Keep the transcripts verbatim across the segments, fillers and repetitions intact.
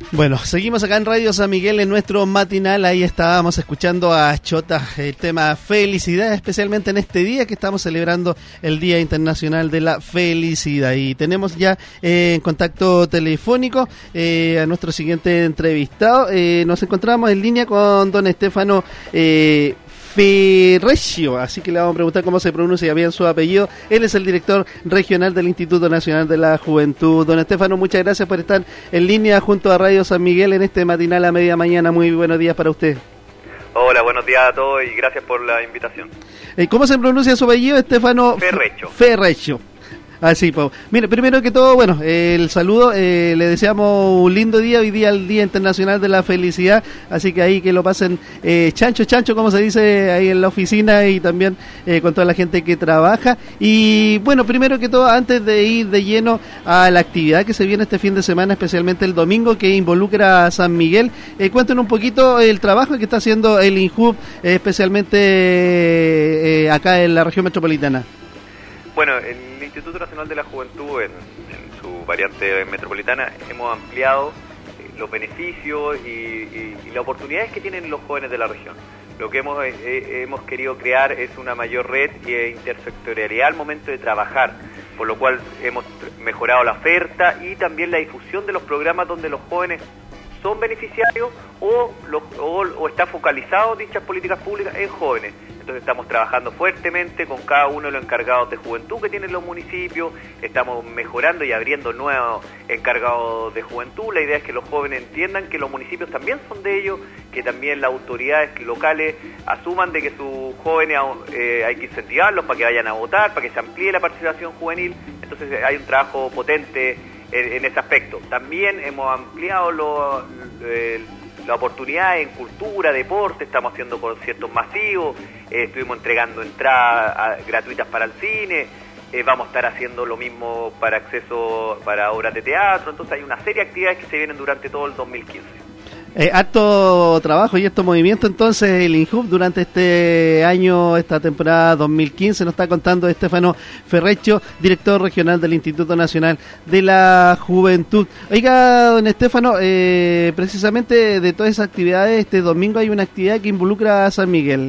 Bueno, seguimos acá en Radio San Miguel en nuestro matinal. Ahí estábamos escuchando a Chota, el tema felicidad, especialmente en este día que estamos celebrando el Día Internacional de la Felicidad. Y tenemos ya eh, en contacto telefónico eh, a nuestro siguiente entrevistado. Eh, nos encontramos en línea con don Estefano eh, Ferreccio, así que le vamos a preguntar cómo se pronuncia bien su apellido. Él es el director regional del Instituto Nacional de la Juventud. Don Estefano, muchas gracias por estar en línea junto a Radio San Miguel en este matinal a media mañana. Muy buenos días para usted. Hola, buenos días a todos y gracias por la invitación. Eh, ¿Cómo se pronuncia su apellido, Estefano? Ferreccio. Ferreccio. Así, pues. Mire, primero que todo, bueno, eh, el saludo, eh, le deseamos un lindo día, hoy día el Día Internacional de la Felicidad, así que ahí que lo pasen eh, chancho, chancho, como se dice ahí en la oficina y también eh, con toda la gente que trabaja. Y bueno, primero que todo, antes de ir de lleno a la actividad que se viene este fin de semana, especialmente el domingo, que involucra a San Miguel, eh, cuéntenos un poquito el trabajo que está haciendo el INJUV, eh, especialmente eh, acá en la región metropolitana. Bueno, el Instituto Nacional de la Juventud, en, en su variante metropolitana, hemos ampliado eh, los beneficios y, y, y las oportunidades que tienen los jóvenes de la región. Lo que hemos, eh, hemos querido crear es una mayor red e intersectorialidad al momento de trabajar, por lo cual hemos mejorado la oferta y también la difusión de los programas donde los jóvenes son beneficiarios o, los, o, o está focalizado dichas políticas públicas en jóvenes. Entonces estamos trabajando fuertemente con cada uno de los encargados de juventud que tienen los municipios, estamos mejorando y abriendo nuevos encargados de juventud. La idea es que los jóvenes entiendan que los municipios también son de ellos, que también las autoridades locales asuman de que sus jóvenes eh, hay que incentivarlos para que vayan a votar, para que se amplíe la participación juvenil. Entonces hay un trabajo potente en, en ese aspecto. También hemos ampliado lo, eh, la oportunidad en cultura, deporte, estamos haciendo conciertos masivos, eh, estuvimos entregando entradas a, gratuitas para el cine, eh, vamos a estar haciendo lo mismo para acceso para obras de teatro. Entonces hay una serie de actividades que se vienen durante todo el dos mil quince. Eh, harto trabajo y estos movimientos, entonces el INJUV durante este año, esta temporada dos mil quince, nos está contando Estefano Ferreccio, director regional del Instituto Nacional de la Juventud. Oiga, don Estefano, eh, precisamente de todas esas actividades, este domingo hay una actividad que involucra a San Miguel.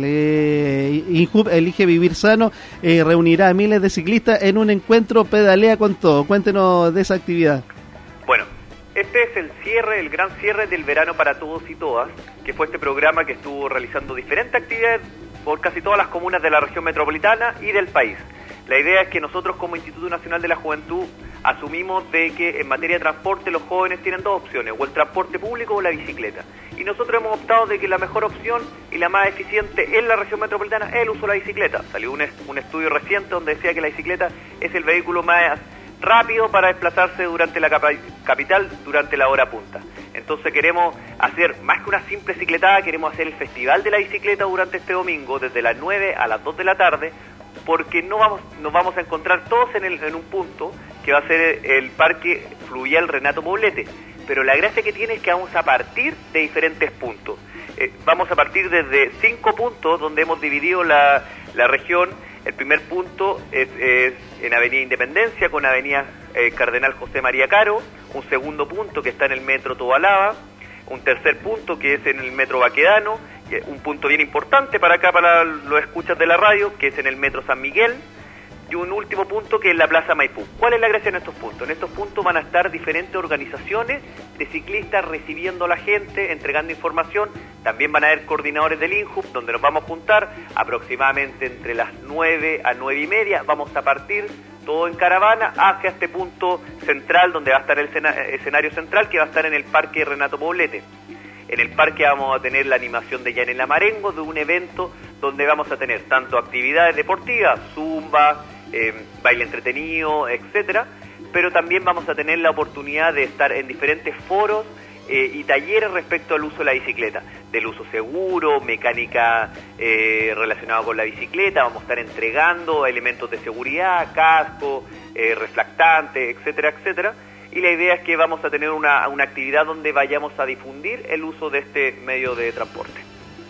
Eh, INJUV Elige Vivir Sano eh, reunirá a miles de ciclistas en un encuentro Pedalea con Todo. Cuéntenos de esa actividad. Bueno, este es el cierre, el gran cierre del Verano para Todos y Todas, que fue este programa que estuvo realizando diferentes actividades por casi todas las comunas de la región metropolitana y del país. La idea es que nosotros como Instituto Nacional de la Juventud asumimos de que en materia de transporte los jóvenes tienen dos opciones, o el transporte público o la bicicleta. Y nosotros hemos optado de que la mejor opción y la más eficiente en la región metropolitana es el uso de la bicicleta. Salió un, un estudio reciente donde decía que la bicicleta es el vehículo más rápido para desplazarse durante la capa- capital durante la hora punta. Entonces queremos hacer más que una simple cicletada, queremos hacer el festival de la bicicleta durante este domingo desde las nueve a las dos de la tarde, porque no vamos nos vamos a encontrar todos en, el, en un punto que va a ser el Parque Fluvial Renato Poblete, pero la gracia que tiene es que vamos a partir de diferentes puntos. Eh, vamos a partir desde cinco puntos donde hemos dividido la, la región. El primer punto es, es en Avenida Independencia con Avenida eh, Cardenal José María Caro, un segundo punto que está en el Metro Tobalaba, un tercer punto que es en el Metro Baquedano, un punto bien importante para acá, para los escuchas de la radio, que es en el Metro San Miguel, y un último punto que es la Plaza Maipú. ¿Cuál es la gracia en estos puntos? En estos puntos van a estar diferentes organizaciones de ciclistas recibiendo a la gente, entregando información. También van a haber coordinadores del INJUV, donde nos vamos a juntar aproximadamente entre las nueve a nueve y media. Vamos a partir todo en caravana hacia este punto central, donde va a estar el escenario central, que va a estar en el Parque Renato Poblete. En el parque vamos a tener la animación de Yanela Marengo, de un evento donde vamos a tener tanto actividades deportivas, zumba, eh, baile entretenido, etcétera, pero también vamos a tener la oportunidad de estar en diferentes foros eh, y talleres respecto al uso de la bicicleta, del uso seguro, mecánica eh, relacionada con la bicicleta. Vamos a estar entregando elementos de seguridad, casco, eh, reflectante, etcétera, etcétera. Y la idea es que vamos a tener una, una actividad donde vayamos a difundir el uso de este medio de transporte.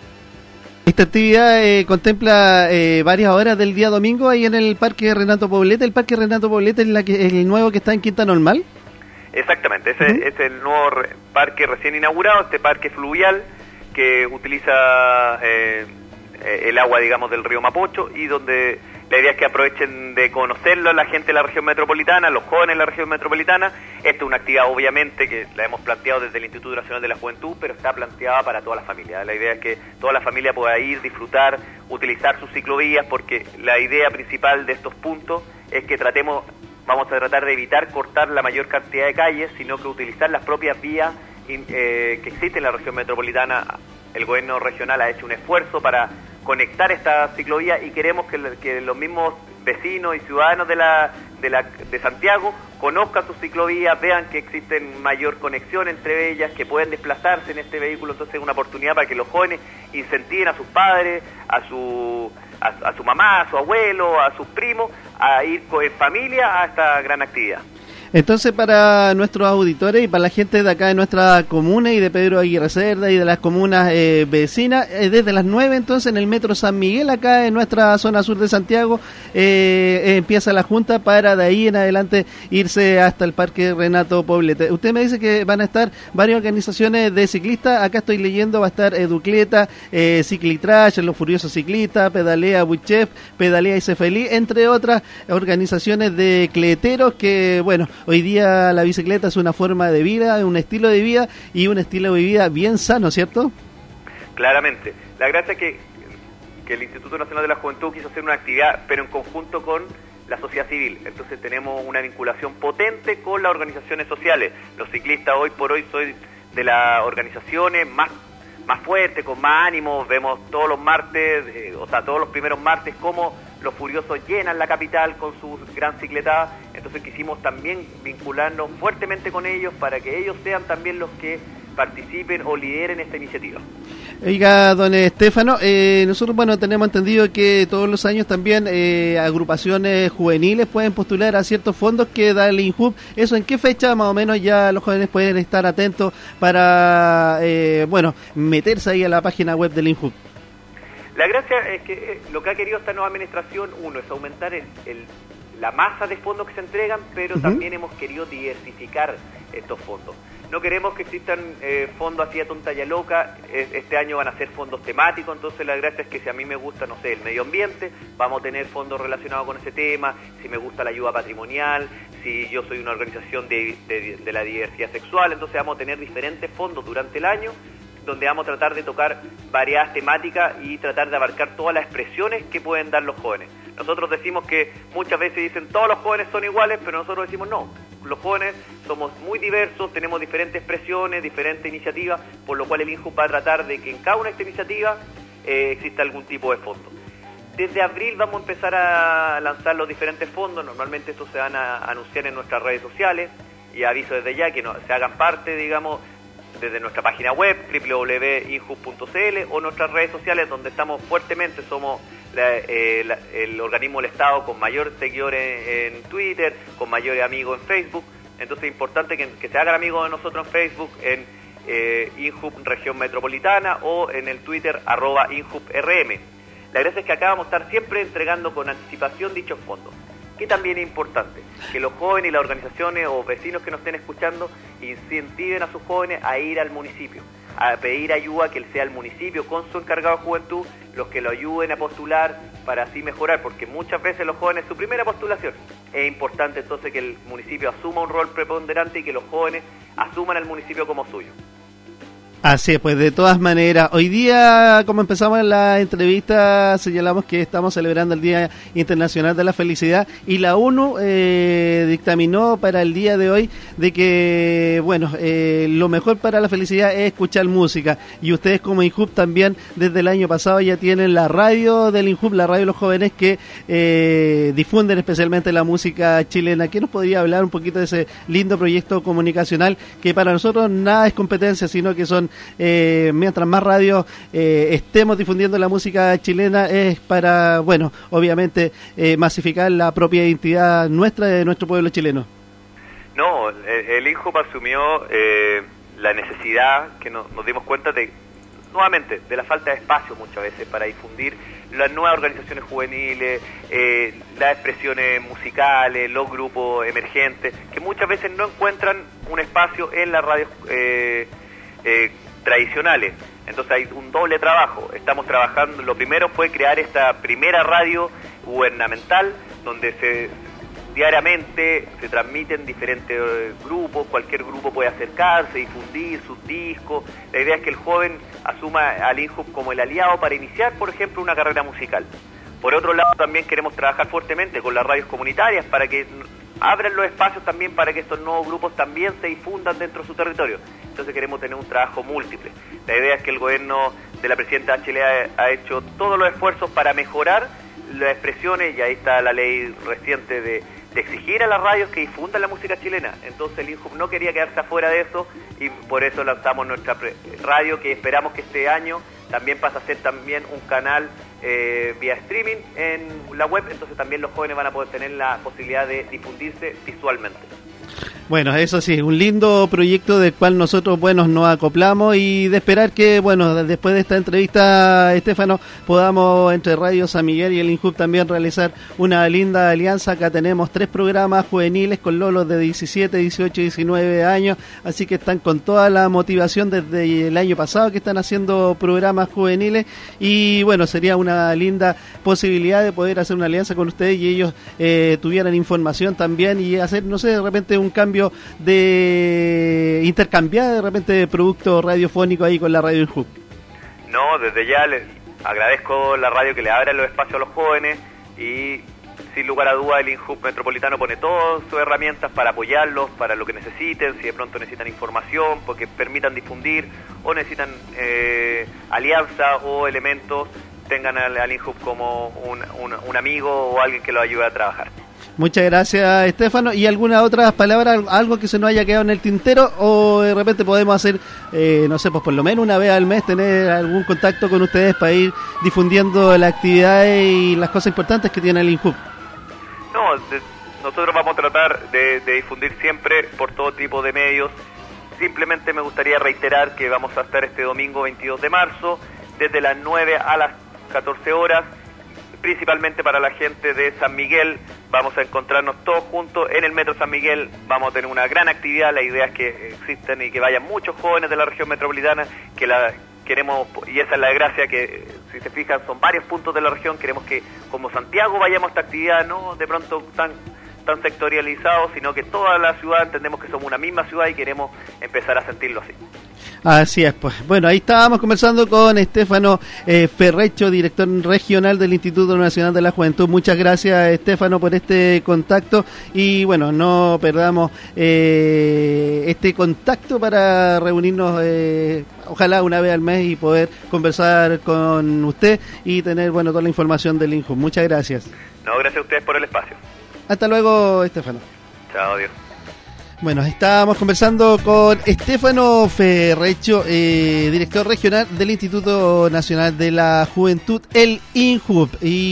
Esta actividad eh, contempla eh, varias horas del día domingo ahí en el Parque Renato Poblete. ¿El Parque Renato Poblete es la que, el nuevo que está en Quinta Normal? Exactamente, ese Uh-huh. es el nuevo re- parque recién inaugurado, este parque fluvial que utiliza eh, el agua, digamos, del río Mapocho, y donde la idea es que aprovechen de conocerlo la gente de la región metropolitana, los jóvenes de la región metropolitana. Esta es una actividad, obviamente, que la hemos planteado desde el Instituto Nacional de la Juventud, pero está planteada para toda la familia. La idea es que toda la familia pueda ir, disfrutar, utilizar sus ciclovías, porque la idea principal de estos puntos es que tratemos, vamos a tratar de evitar cortar la mayor cantidad de calles, sino que utilizar las propias vías eh, que existen en la región metropolitana. El gobierno regional ha hecho un esfuerzo para conectar esta ciclovía y queremos que, que los mismos vecinos y ciudadanos de la, de la de Santiago conozcan sus ciclovías, vean que existen mayor conexión entre ellas, que pueden desplazarse en este vehículo. Entonces es una oportunidad para que los jóvenes incentiven a sus padres, a su a, a su mamá, a su abuelo, a sus primos, a ir en familia a esta gran actividad. Entonces, para nuestros auditores y para la gente de acá de nuestra comuna y de Pedro Aguirre Cerda y de las comunas eh, vecinas, eh, desde las nueve entonces en el Metro San Miguel, acá en nuestra zona sur de Santiago, eh, eh, empieza la junta para de ahí en adelante irse hasta el Parque Renato Poblete. Usted me dice que van a estar varias organizaciones de ciclistas, acá estoy leyendo, va a estar Educleta, eh, Ciclitrash, Los Furiosos Ciclistas, Pedalea Buchef, Pedalea y Se Feliz, entre otras organizaciones de cleteros que, bueno, hoy día la bicicleta es una forma de vida, un estilo de vida y un estilo de vida bien sano, ¿cierto? Claramente. La gracia es que, que el Instituto Nacional de la Juventud quiso hacer una actividad, pero en conjunto con la sociedad civil. Entonces tenemos una vinculación potente con las organizaciones sociales. Los ciclistas hoy por hoy son de las organizaciones más más fuertes, con más ánimo. Vemos todos los martes, eh, o sea, todos los primeros martes, cómo los furiosos llenan la capital con sus gran cicletadas. Entonces quisimos también vincularnos fuertemente con ellos para que ellos sean también los que participen o lideren esta iniciativa. Oiga, don Estefano, eh, nosotros, bueno, tenemos entendido que todos los años también eh, agrupaciones juveniles pueden postular a ciertos fondos que da el INJUV. ¿Eso en qué fecha más o menos ya los jóvenes pueden estar atentos para, eh, bueno, meterse ahí a la página web del INJUV? La gracia es que eh, lo que ha querido esta nueva administración, uno, es aumentar el, el, la masa de fondos que se entregan, pero uh-huh. también hemos querido diversificar estos fondos. No queremos que existan eh, fondos así a tonta y a loca. Este año van a ser fondos temáticos, entonces la gracia es que si a mí me gusta, no sé, el medio ambiente, vamos a tener fondos relacionados con ese tema. Si me gusta la ayuda patrimonial, si yo soy una organización de, de, de la diversidad sexual, entonces vamos a tener diferentes fondos durante el año, donde vamos a tratar de tocar variadas temáticas y tratar de abarcar todas las expresiones que pueden dar los jóvenes. Nosotros decimos que muchas veces dicen todos los jóvenes son iguales, pero nosotros decimos no, los jóvenes somos muy diversos, tenemos diferentes expresiones, diferentes iniciativas, por lo cual el INJUV va a tratar de que en cada una de estas iniciativas eh, exista algún tipo de fondo. Desde abril vamos a empezar a lanzar los diferentes fondos. Normalmente estos se van a anunciar en nuestras redes sociales, y aviso desde ya que no, se hagan parte, digamos, desde nuestra página web doble u doble u doble u punto injuv punto c l o nuestras redes sociales, donde estamos fuertemente. Somos la, eh, la, el organismo del Estado con mayor seguidores en, en Twitter, con mayores amigos en Facebook. Entonces es importante que, que se hagan amigos de nosotros en Facebook, en eh, INJUV Región Metropolitana, o en el Twitter arroba INJUVRM. La gracia es que acá vamos a estar siempre entregando con anticipación dichos fondos. Que también es importante que los jóvenes y las organizaciones o vecinos que nos estén escuchando incentiven a sus jóvenes a ir al municipio, a pedir ayuda, que sea el municipio con su encargado de juventud los que lo ayuden a postular para así mejorar, porque muchas veces los jóvenes, su primera postulación, es importante entonces que el municipio asuma un rol preponderante y que los jóvenes asuman al municipio como suyo. Así es, pues de todas maneras, hoy día, como empezamos la entrevista, señalamos que estamos celebrando el Día Internacional de la Felicidad, y la ONU eh, dictaminó para el día de hoy de que, bueno, eh, lo mejor para la felicidad es escuchar música, y ustedes como INJUV también desde el año pasado ya tienen la radio del INJUV, la radio de los jóvenes, que eh, difunden especialmente la música chilena. ¿Qué nos podría hablar un poquito de ese lindo proyecto comunicacional que para nosotros nada es competencia, sino que son Eh, mientras más radio eh, estemos difundiendo la música chilena, es para, bueno, obviamente eh, masificar la propia identidad nuestra de nuestro pueblo chileno? No, el, el INJUV asumió eh, la necesidad, que nos, nos dimos cuenta de, nuevamente, de la falta de espacio muchas veces para difundir las nuevas organizaciones juveniles, eh, las expresiones musicales, los grupos emergentes, que muchas veces no encuentran un espacio en las radios eh, eh, tradicionales. Entonces hay un doble trabajo. Estamos trabajando, lo primero fue crear esta primera radio gubernamental, donde se diariamente se transmiten diferentes eh, grupos, cualquier grupo puede acercarse, difundir sus discos. La idea es que el joven asuma al INJUB como el aliado para iniciar, por ejemplo, una carrera musical. Por otro lado, también queremos trabajar fuertemente con las radios comunitarias para que abran los espacios también para que estos nuevos grupos también se difundan dentro de su territorio. Entonces queremos tener un trabajo múltiple. La idea es que el gobierno de la presidenta Bachelet ha, ha hecho todos los esfuerzos para mejorar las expresiones, y ahí está la ley reciente de de exigir a las radios que difundan la música chilena. Entonces el INJUB no quería quedarse afuera de eso, y por eso lanzamos nuestra radio, que esperamos que este año también pase a ser también un canal eh, vía streaming en la web. Entonces también los jóvenes van a poder tener la posibilidad de difundirse visualmente. Bueno, eso sí, un lindo proyecto del cual nosotros, bueno, nos acoplamos, y de esperar que, bueno, después de esta entrevista, Estefano, podamos entre Radio San Miguel y el INJUB también realizar una linda alianza. Acá tenemos tres programas juveniles con lolos de diecisiete, dieciocho y diecinueve años, así que están con toda la motivación desde el año pasado que están haciendo programas juveniles, y bueno, sería una linda posibilidad de poder hacer una alianza con ustedes y ellos eh, tuvieran información también, y hacer, no sé, de repente un cambio de intercambiar de repente productos radiofónicos ahí con la radio INJUB. No, desde ya les agradezco la radio que le abra los espacios a los jóvenes, y sin lugar a duda el INJUB Metropolitano pone todas sus herramientas para apoyarlos, para lo que necesiten, si de pronto necesitan información, porque permitan difundir, o necesitan eh, alianza o elementos, tengan al, al INJUB como un, un, un amigo o alguien que los ayude a trabajar. Muchas gracias, Estefano. ¿Y alguna otra palabra, algo que se nos haya quedado en el tintero, o de repente podemos hacer, eh, no sé, pues por lo menos una vez al mes tener algún contacto con ustedes para ir difundiendo las actividades y las cosas importantes que tiene el INJUB? No, de, nosotros vamos a tratar de, de difundir siempre por todo tipo de medios. Simplemente me gustaría reiterar que vamos a estar este domingo veintidós de marzo, desde las nueve a las catorce horas, principalmente para la gente de San Miguel. Vamos a encontrarnos todos juntos en el Metro San Miguel, vamos a tener una gran actividad. La idea es que existen y que vayan muchos jóvenes de la región metropolitana, que la queremos, y esa es la gracia, que si se fijan son varios puntos de la región. Queremos que como Santiago vayamos a esta actividad, no de pronto tan tan sectorializados, sino que toda la ciudad entendemos que somos una misma ciudad y queremos empezar a sentirlo así. Así es, pues. Bueno, ahí estábamos conversando con Estefano eh, Ferrecho, director regional del Instituto Nacional de la Juventud. Muchas gracias, Estefano, por este contacto, y bueno, no perdamos eh, este contacto para reunirnos eh, ojalá una vez al mes y poder conversar con usted y tener, bueno, toda la información del INJUB. Muchas gracias. No, gracias a ustedes por el espacio. Hasta luego, Estefano. Chao, adiós. Bueno, estábamos conversando con Estefano Ferrecho, eh, director regional del Instituto Nacional de la Juventud, el INJUB,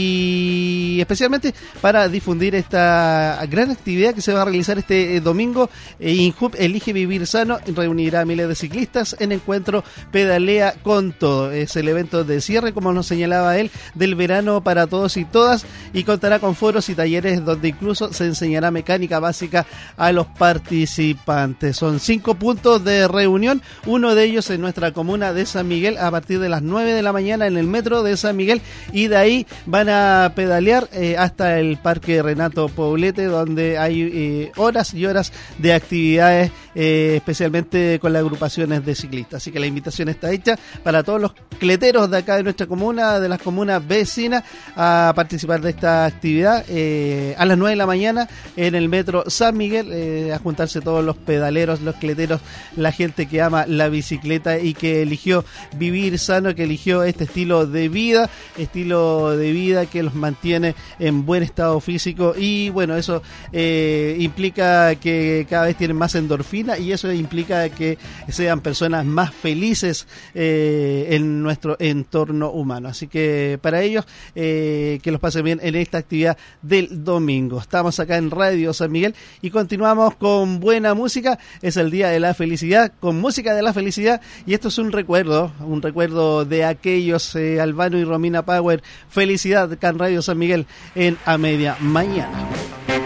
y especialmente para difundir esta gran actividad que se va a realizar este domingo. eh, INJUB Elige Vivir Sano reunirá a miles de ciclistas en encuentro Pedalea con Todo. Es el evento de cierre, como nos señalaba él, del verano para todos y todas, y contará con foros y talleres donde incluso se enseñará mecánica básica a los participantes. participantes. Son cinco puntos de reunión, uno de ellos en nuestra comuna de San Miguel a partir de las nueve de la mañana en el metro de San Miguel, y de ahí van a pedalear eh, hasta el Parque Renato Poblete, donde hay eh, horas y horas de actividades, eh, especialmente con las agrupaciones de ciclistas. Así que la invitación está hecha para todos los cleteros de acá de nuestra comuna, de las comunas vecinas, a participar de esta actividad eh, a las nueve de la mañana en el metro San Miguel, eh, a juntarse todos los pedaleros, los cleteros, la gente que ama la bicicleta y que eligió vivir sano, que eligió este estilo de vida, estilo de vida que los mantiene en buen estado físico, y bueno, eso eh, implica que cada vez tienen más endorfina, y eso implica que sean personas más felices eh, en nuestro entorno humano. Así que para ellos, eh, que los pasen bien en esta actividad del domingo. Estamos acá en Radio San Miguel y continuamos con con buena música. Es el Día de la Felicidad, con música de la felicidad. Y esto es un recuerdo, un recuerdo de aquellos, eh, Albano y Romina Power. Felicidad, Can Radio San Miguel en A Media Mañana.